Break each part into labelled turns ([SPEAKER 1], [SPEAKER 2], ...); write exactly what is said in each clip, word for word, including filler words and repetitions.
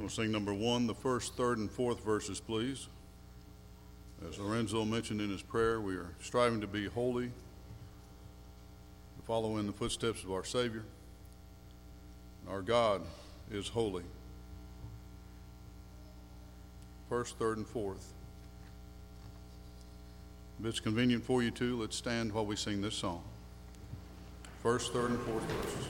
[SPEAKER 1] We'll sing number one, the first, third, and fourth verses, please. As Lorenzo mentioned in his prayer, we are striving to be holy, to follow in the footsteps of our Savior. Our God is holy. First, third, and fourth. If it's convenient for you too, let's stand while we sing this song. First, third, and fourth verses.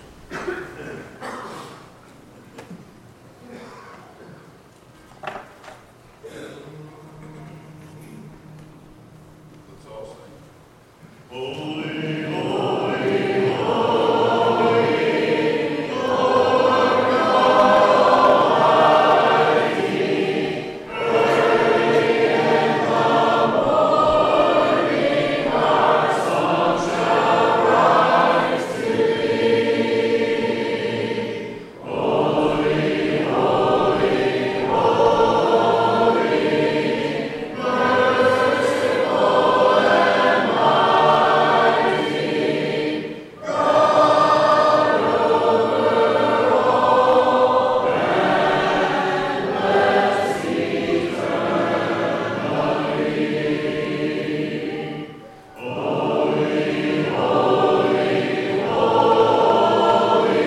[SPEAKER 1] Let's all sing. Holy, holy, holy, Lord Almighty, early in the morning our song shall rise to thee. Holy, holy, holy, merciful and mighty, God over all, endless eternally. Holy, holy, holy,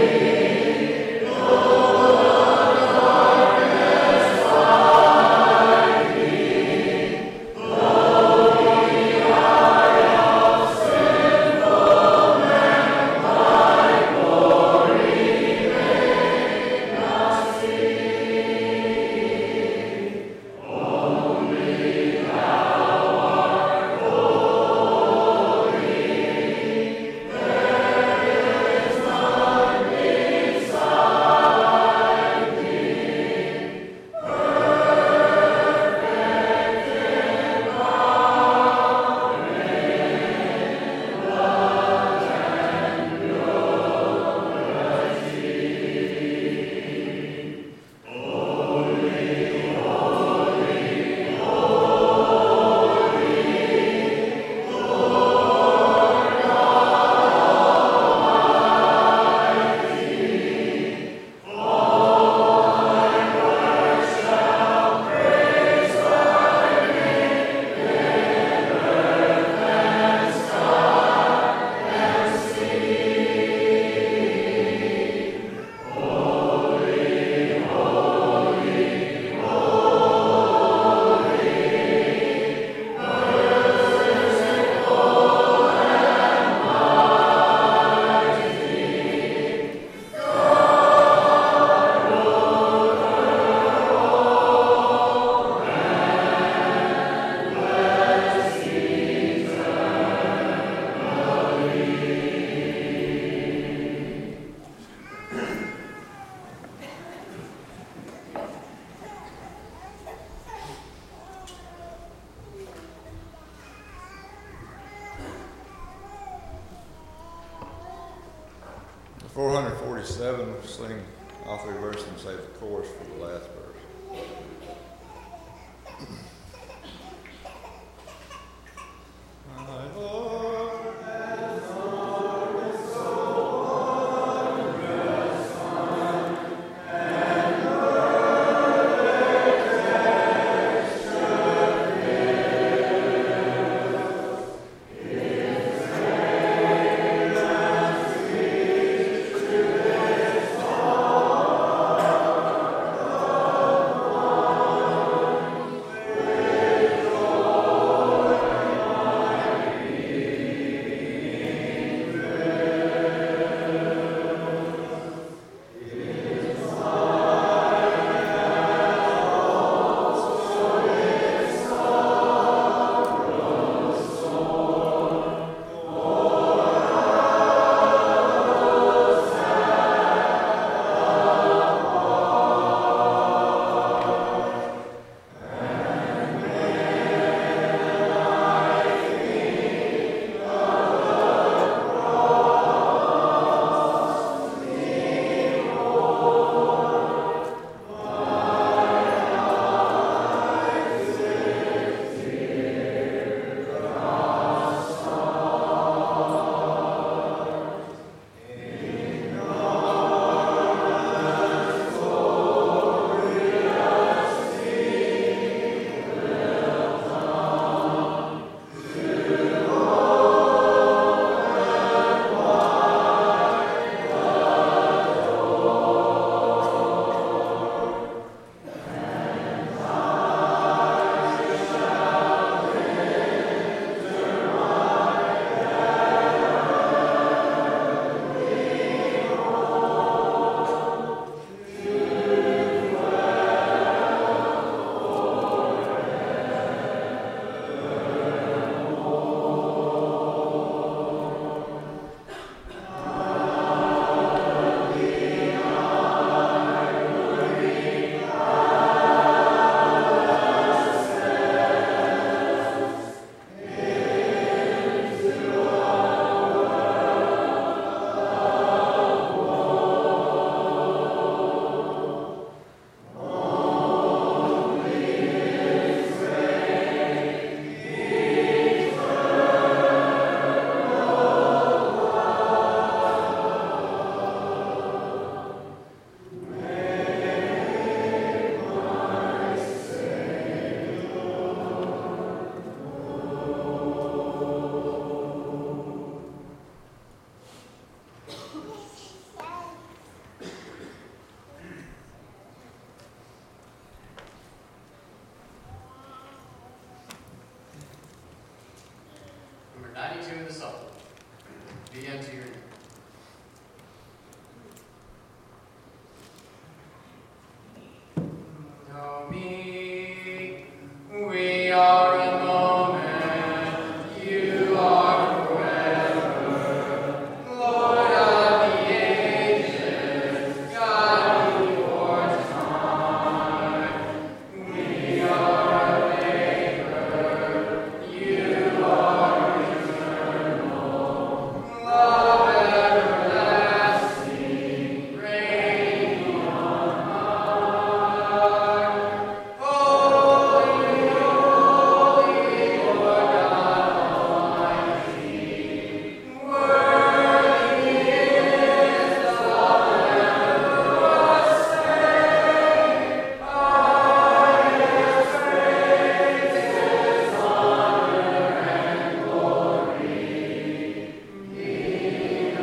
[SPEAKER 1] Lord, darkness hiding, though the eye of sinful man thy glory may not see. Only thou art holy, there is none beside thee, perfect in power, in love and purity. Holy, holy, holy, Lord Almighty, all thy works shall praise thy name in earth and sky and sea. Holy, holy, holy, merciful and mighty, God over all, endless
[SPEAKER 2] four hundred forty-seven, we'll sing all three verses and say the chorus for the last verse. My Lord has known his soul wondrous fun, and perfect texture fills. His fragrance reaches to this heart of one.
[SPEAKER 3] The end to your Know me, we are a moment, you are forever, Lord of the ages, God before time. We are a maker, you are eternal, love everlasting, reigning on high. Holy, holy, Lord God Almighty, worthy is the Lamb who was slain. Highest praises, honor, and glory be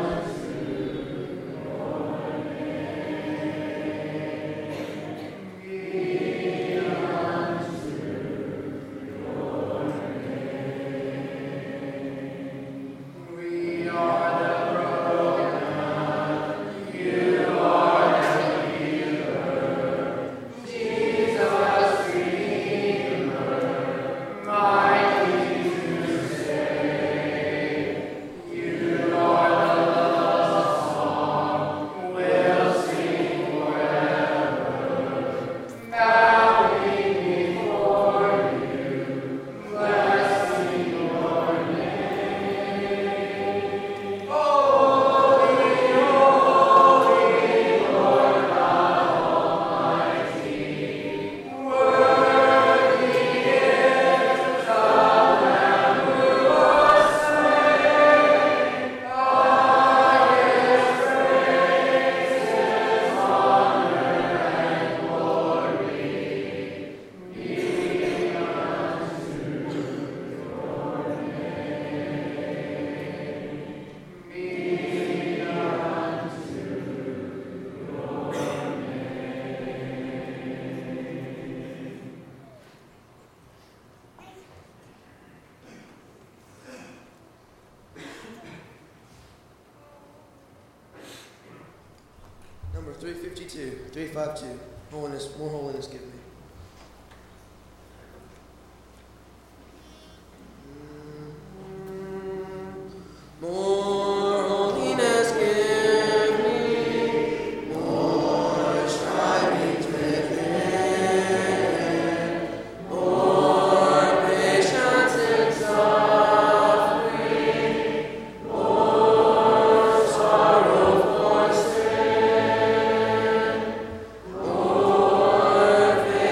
[SPEAKER 3] We are the broken, you are the healer, Jesus Redeemer, mighty to save. You are the love song, we'll sing forever, bowing before you, blessing your name. Holy, holy, Lord God Almighty, worthy is the Lamb who was slain. Highest praises, honor, and glory be unto your name. Be unto your
[SPEAKER 4] Number three fifty-two, three fifty-two. Holiness, more holiness, give me. More holiness, give me. More strivings within. More patience in suffering. More sorrow for sin. More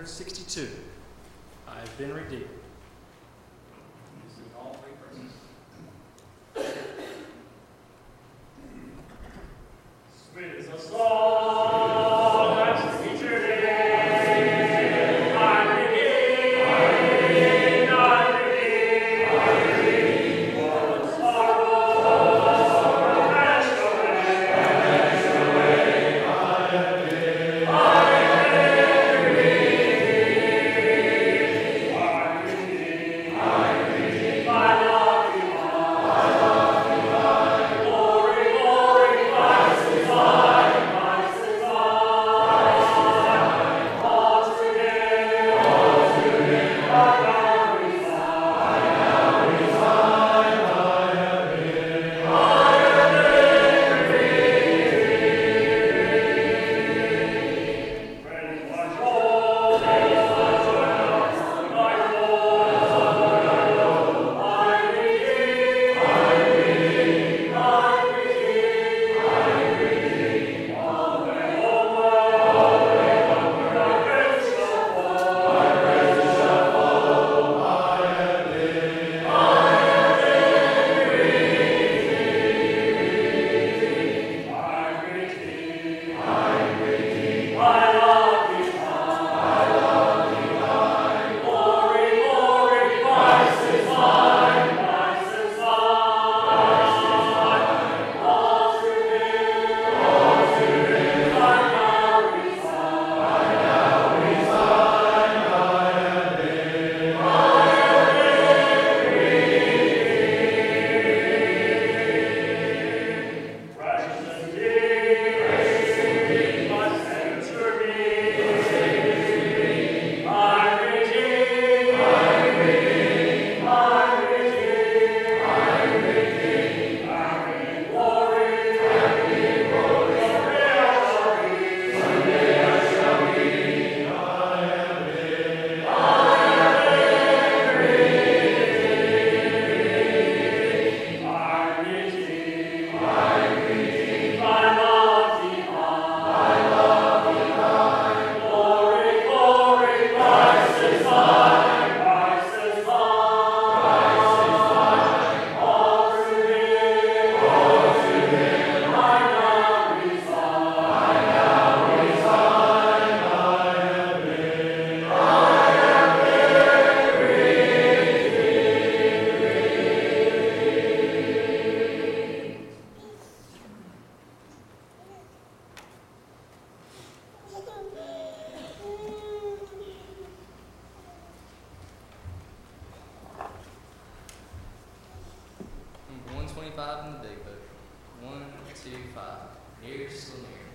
[SPEAKER 5] sixty-two. I have been redeemed.
[SPEAKER 3] Sweet as a song that's featured in I'm redeemed, I'm redeemed, I'm redeemed, all the sorrow passed away, passed away, I have been, I have been redeemed, I'm redeemed, I'm redeemed, I love you, I love you, I glory, glory, Christ is mine, Christ is mine, all to Him, all to Him, I now resign, I now resign, I have been, I have been redeemed. Praise my soul, praise my soul, my soul, I'm redeemed, I'm redeemed, I'm redeemed, I'm redeemed. Onward, onward, onward, my praise shall flow, my praise shall flow. I have been, I have been redeemed. I'm redeemed, I'm redeemed. I love you, I love you, I glory, glory, Christ is mine, Christ is mine, all to Him, all to Him, I now resign, I now resign, I have been, I have been redeemed. Precious indeed, precious indeed, must enter me, I'm redeemed, I'm redeemed, I'm redeemed, I'm redeemed, I'm in glory, I'm in glory, someday I shall be, someday I shall be, I have been, I have been redeemed. I'm redeemed, I'm redeemed, I love Thee, I love Thee, I glory, glory, Christ is mine, Christ is mine, all to Him, all to Him, I now resign, I now resign, I have been, I have been redeemed.
[SPEAKER 6] Number one twenty-five in the big book. One, two, five. Near, still near.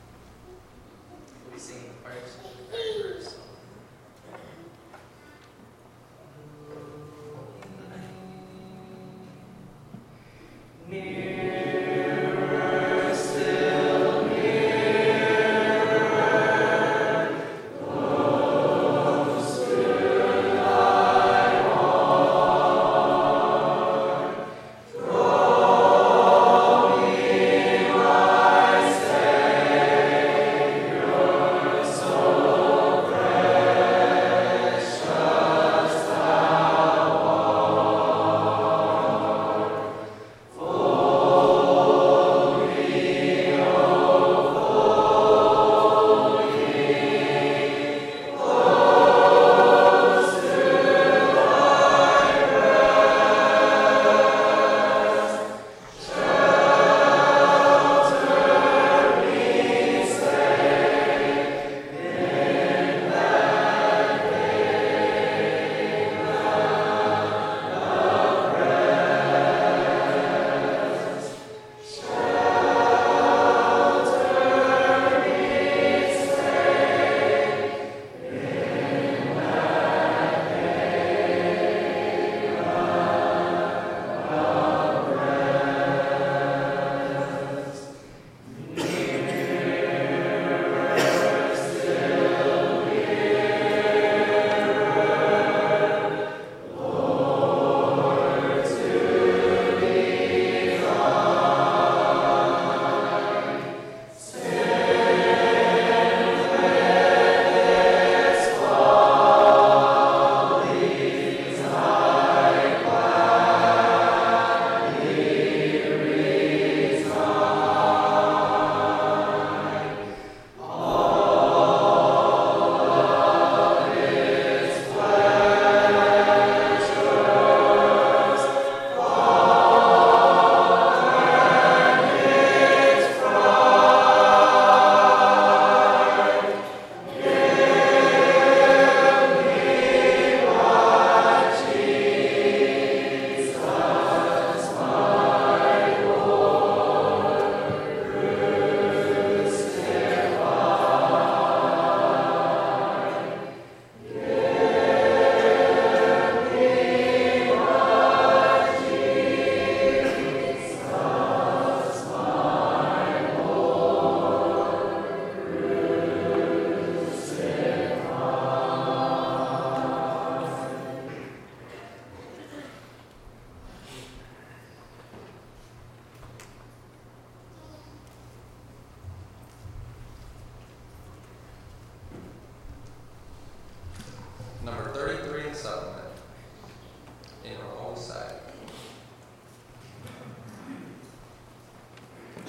[SPEAKER 6] We sing the first and the third verse. Nearer, still nearer, close to Thy heart. Draw me, my Savior, so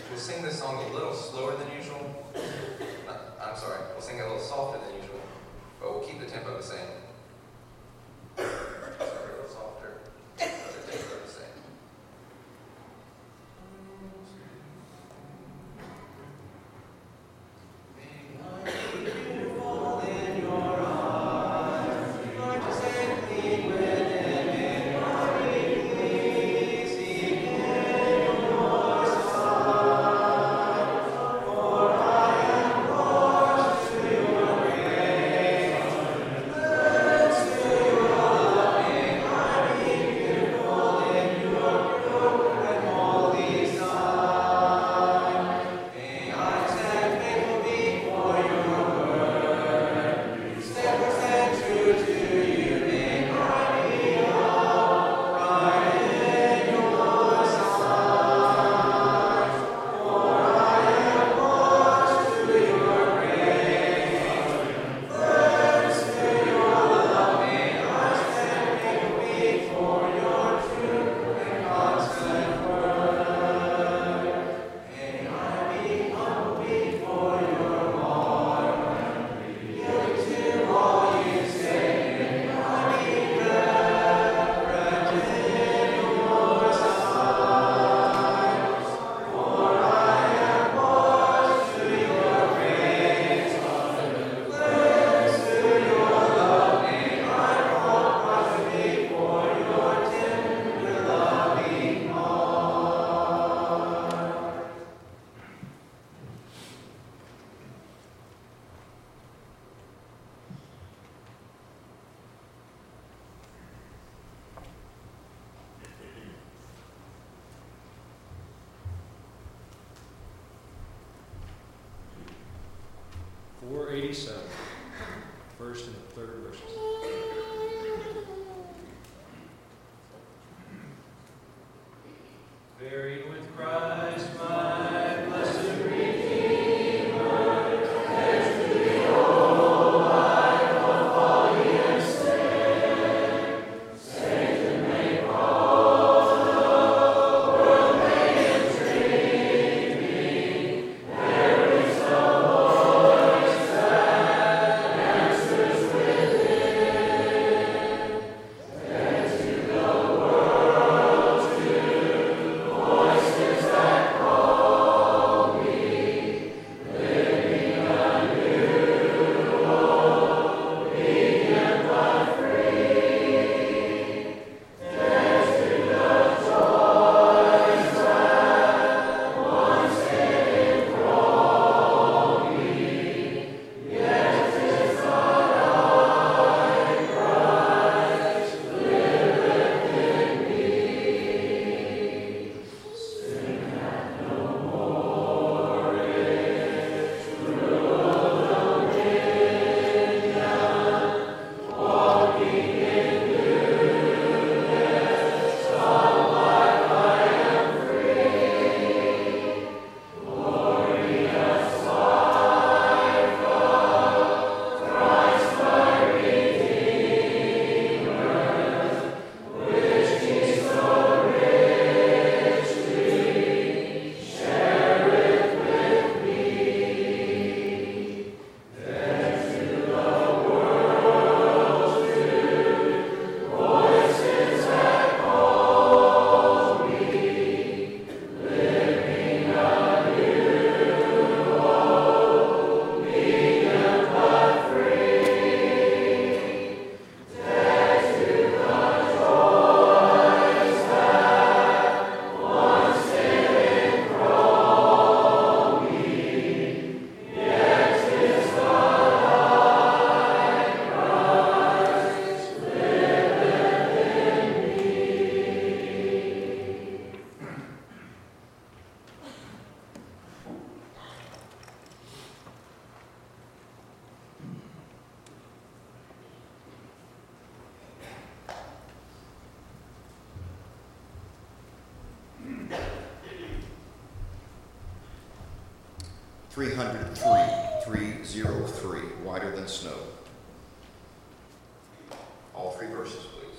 [SPEAKER 7] we'll sing this song a little slower than usual. Uh, I'm sorry, we'll sing it a little softer than usual, but we'll keep the tempo the same. Sorry, a little softer, but the tempo the same.
[SPEAKER 8] four eighty-seven, first and third verses. Buried with Christ, my blessed Redeemer, as to the old life of folly and sin, Satan may call, the world may entreat me, there is a voice that answers within, then to the world, to voices that call me, living anew, obedient but free, then to the joys that once did enthrall me, yet 'tis not I, Christ, liveth in me. Sin hath no more its rule dominion, walking in newness of life I am free. Glorious life of Christ my Redeemer, which He so richly shareth with me. Then to the world, to voices that call me, living anew, obedient but free, then to the joys that once did enthrall me, yet 'tis not I, Christ, liveth in me.
[SPEAKER 9] three hundred three, three zero three, whiter than snow. All three verses, please.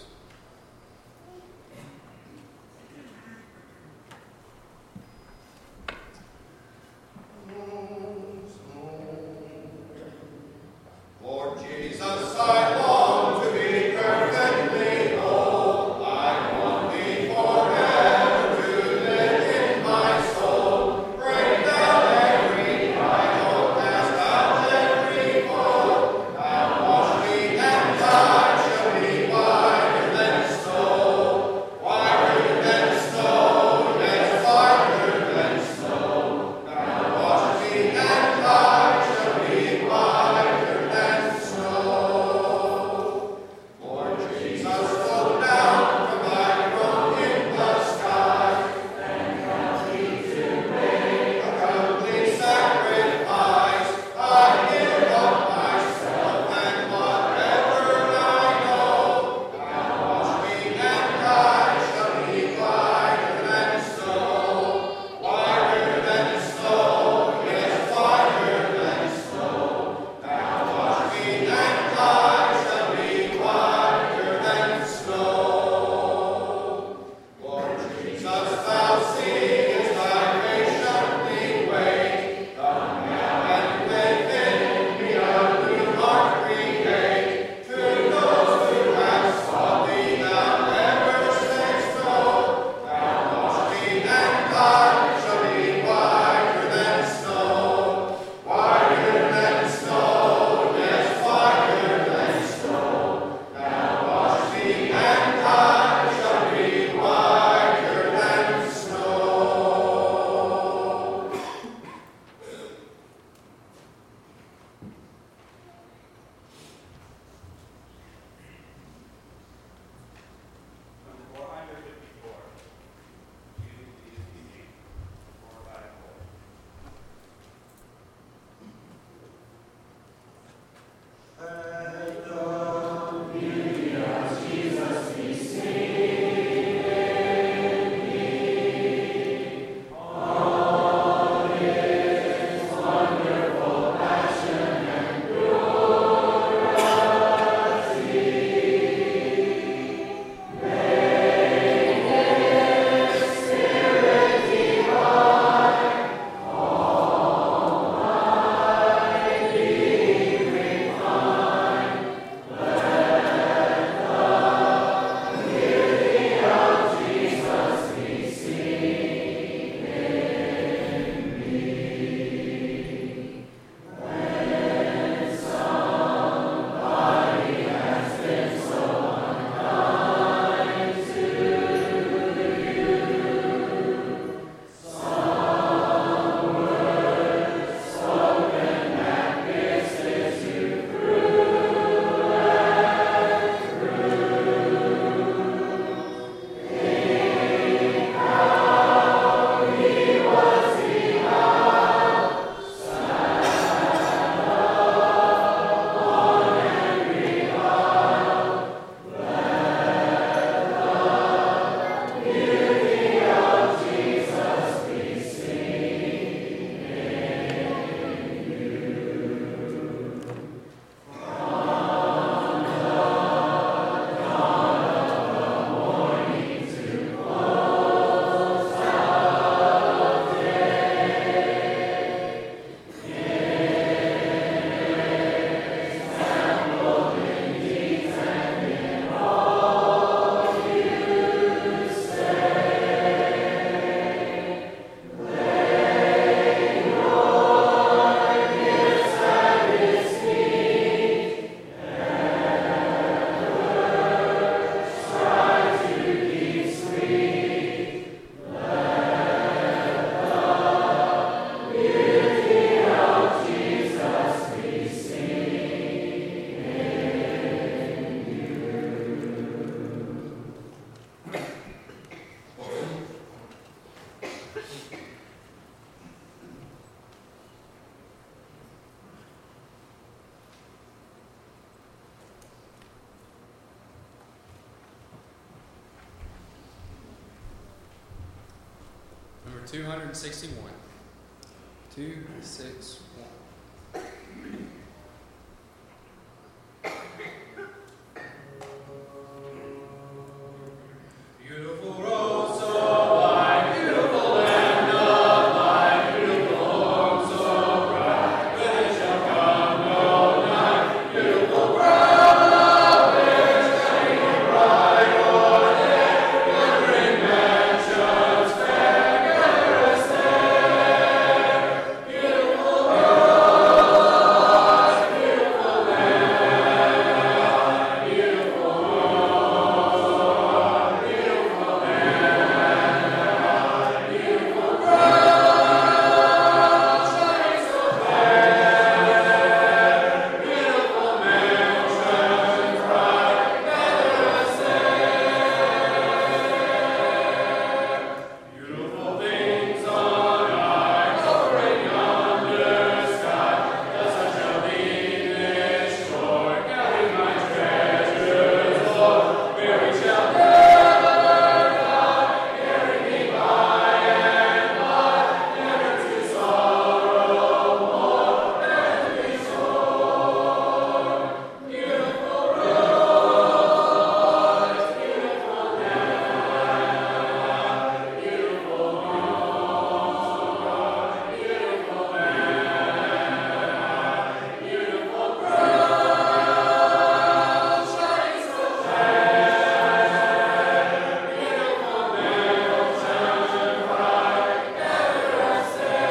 [SPEAKER 5] two hundred sixty-one. two six one.
[SPEAKER 3] Beautiful rose so white, beautiful land of light, beautiful home so bright, when it shall come no night, beautiful crown of bliss, shining bright o'er there, glittering mansions fair, gather us there. Beautiful rose, beautiful land, beautiful rose, beautiful land, beautiful crown, shining so fair, beautiful mansions bright, gather us there. Beautiful things on high, over in yonder sky, does such a leanness shore, gathering my treasures, Lord, where we shall never die, carry me by and by, never to sorrow more, than to be sore. Beautiful rose, beautiful land, beautiful rose, beautiful land, beautiful crown, shining so fair, beautiful mansions bright, gather us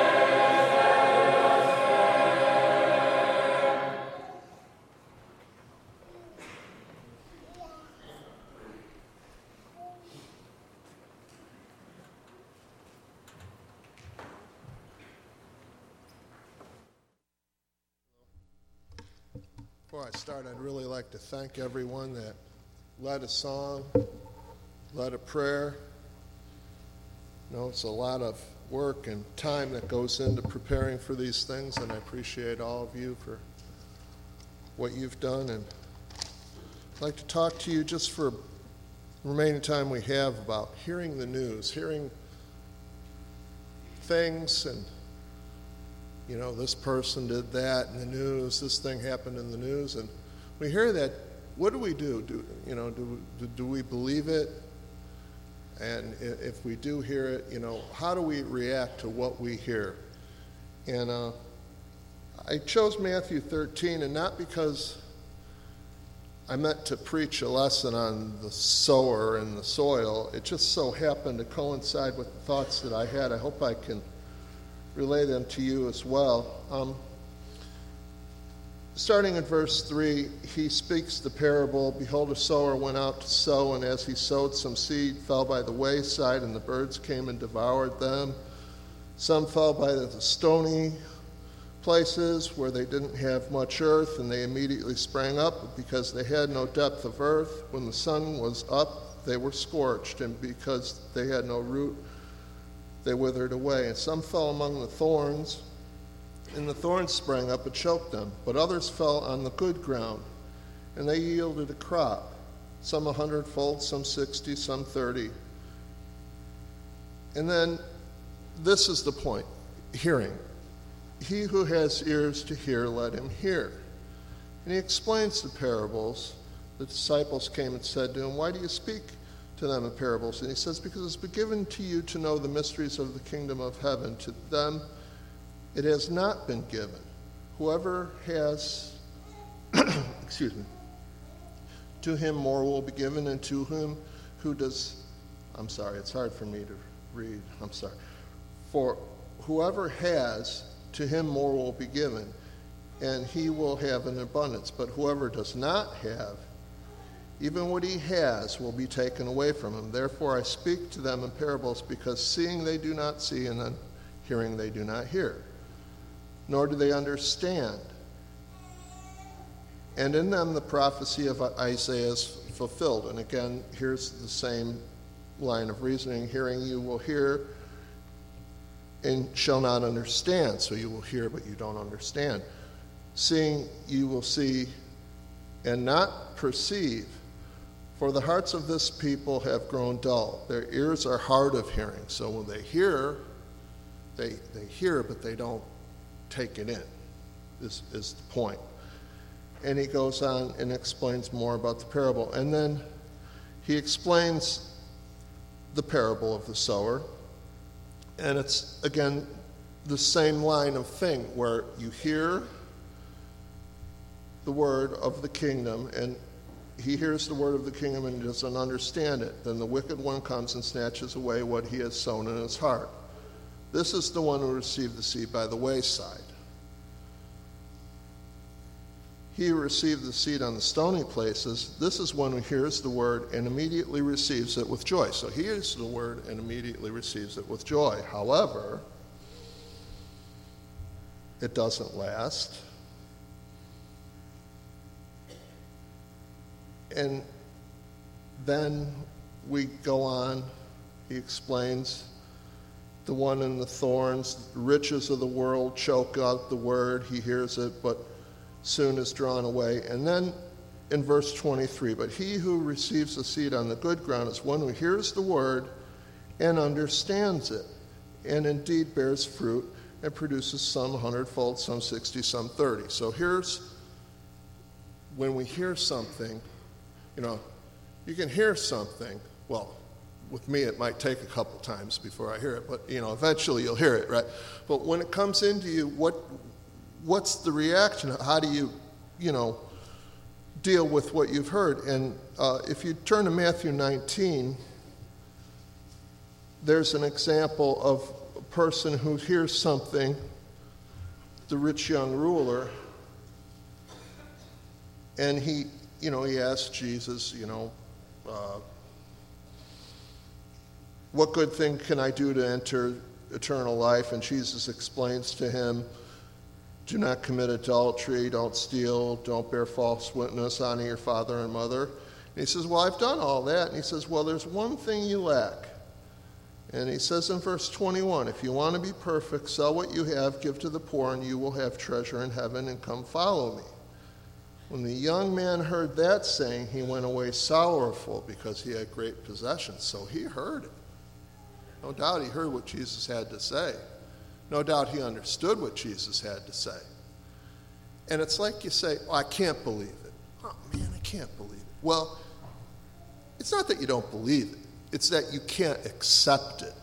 [SPEAKER 10] Before I start, I'd really like to thank everyone that led a song, led a prayer. You know, it's a lot of work and time that goes into preparing for these things, and I appreciate all of you for what you've done. And I'd like to talk to you just for the remaining time we have about hearing the news, hearing things, and you know, this person did that in the news, this thing happened in the news, and we hear that. What do we do? Do you know? Do do, do we believe it? And i- if we do hear it, you know, how do we react to what we hear? And uh, I chose Matthew thirteen, and not because I meant to preach a lesson on the sower and the soil. It just so happened to coincide with the thoughts that I had. I hope I can relay them to you as well. Um, starting in verse three, he speaks the parable. Behold, a sower went out to sow, and as he sowed, some seed fell by the wayside, and the birds came and devoured them. Some fell by the stony places where they didn't have much earth, and they immediately sprang up, but because they had no depth of earth, when the sun was up, they were scorched, and because they had no root, they withered away. And some fell among the thorns, and the thorns sprang up and choked them. But others fell on the good ground, and they yielded a crop, some a hundredfold, some sixty, some thirty. And then this is the point, hearing. He who has ears to hear, let him hear. And he explains the parables. The disciples came and said to him, why do you speak to them in parables? And he says, because it's been given to you to know the mysteries of the kingdom of heaven. To them it has not been given. Whoever has, excuse me, to him more will be given, and to whom who does, I'm sorry, it's hard for me to read, I'm sorry. For whoever has, to him more will be given, and he will have an abundance. But whoever does not have, even what he has will be taken away from him. Therefore I speak to them in parables, because seeing they do not see, and then hearing they do not hear, nor do they understand. And in them the prophecy of Isaiah is fulfilled. And again, here's the same line of reasoning. Hearing you will hear and shall not understand. So you will hear, but you don't understand. Seeing you will see and not perceive. For the hearts of this people have grown dull. Their ears are hard of hearing. So when they hear, They, they hear, but they don't take it in, is, is the point. And he goes on and explains more about the parable. And then he explains the parable of the sower. And it's, again, the same line of thing where you hear the word of the kingdom, and he hears the word of the kingdom and doesn't understand it. Then the wicked one comes and snatches away what he has sown in his heart. This is the one who received the seed by the wayside. He who received the seed on the stony places, this is one who hears the word and immediately receives it with joy. So he hears the word and immediately receives it with joy. However, it doesn't last. And then we go on, he explains, the one in the thorns, the riches of the world choke out the word, he hears it, but soon is drawn away. And then in verse twenty-three, but he who receives the seed on the good ground is one who hears the word and understands it, and indeed bears fruit and produces some hundredfold, some sixty, some thirty. So here's, when we hear something, you know, you can hear something, well, with me it might take a couple times before I hear it, but, you know, eventually you'll hear it, right? But when it comes into you, what what's the reaction? How do you, you know, deal with what you've heard? And uh, if you turn to Matthew nineteen, there's an example of a person who hears something, the rich young ruler, and he, you know, he asks Jesus, you know, uh, what good thing can I do to enter eternal life? And Jesus explains to him, do not commit adultery, don't steal, don't bear false witness, honor your father and mother. And he says, well, I've done all that. And he says, well, there's one thing you lack. And he says in verse twenty-one, if you want to be perfect, sell what you have, give to the poor, and you will have treasure in heaven, and come follow me. When the young man heard that saying, he went away sorrowful because he had great possessions. So he heard it. No doubt he heard what Jesus had to say. No doubt he understood what Jesus had to say. And it's like you say, oh, I can't believe it. Oh, man, I can't believe it. Well, it's not that you don't believe it. It's that you can't accept it.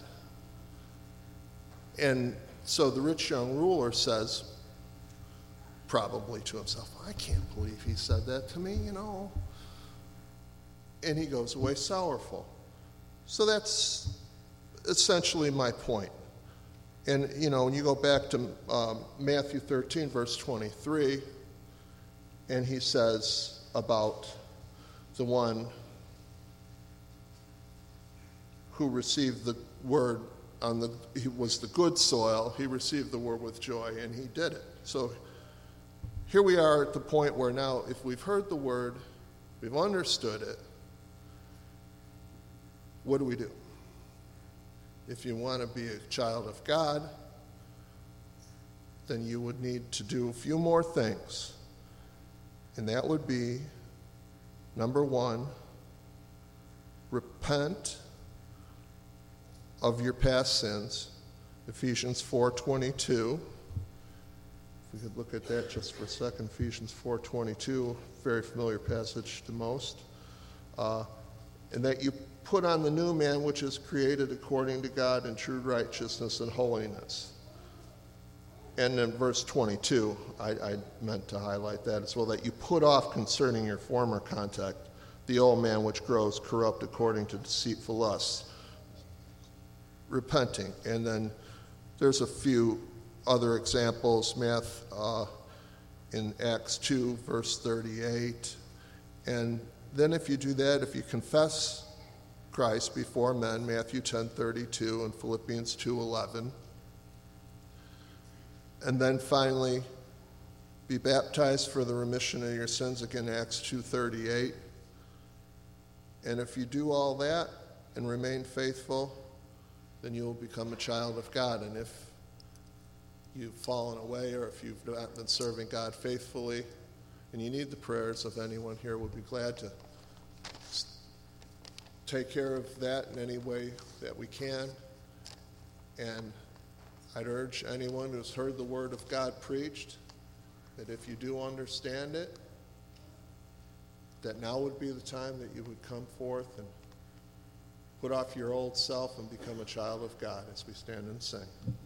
[SPEAKER 10] And so the rich young ruler says, probably to himself, I can't believe he said that to me, you know. And he goes away sorrowful. So that's essentially my point. And, you know, when you go back to um, Matthew thirteen, verse twenty-three, and he says about the one who received the word on the, he was the good soil, he received the word with joy, and he did it. So here we are at the point where now, if we've heard the word, we've understood it, what do we do? If you want to be a child of God, then you would need to do a few more things. And that would be, number one, repent of your past sins. Ephesians four twenty-two. If we could look at that just for a second. Ephesians four twenty-two, very familiar passage to most. Uh, and that you put on the new man, which is created according to God in true righteousness and holiness. And in verse twenty-two, I, I meant to highlight that as well, that you put off concerning your former conduct the old man which grows corrupt according to deceitful lusts. Repenting. And then there's a few other examples, Math, uh, in Acts two, verse thirty-eight. And then if you do that, if you confess Christ before men, Matthew ten thirty-two and Philippians two eleven. And then finally, be baptized for the remission of your sins, again, Acts two thirty-eight. And if you do all that and remain faithful, then you will become a child of God. And if you've fallen away or if you've not been serving God faithfully and you need the prayers of anyone here, we'll be glad to take care of that in any way that we can. And I'd urge anyone who's heard the Word of God preached that if you do understand it, that now would be the time that you would come forth and put off your old self and become a child of God as we stand and sing.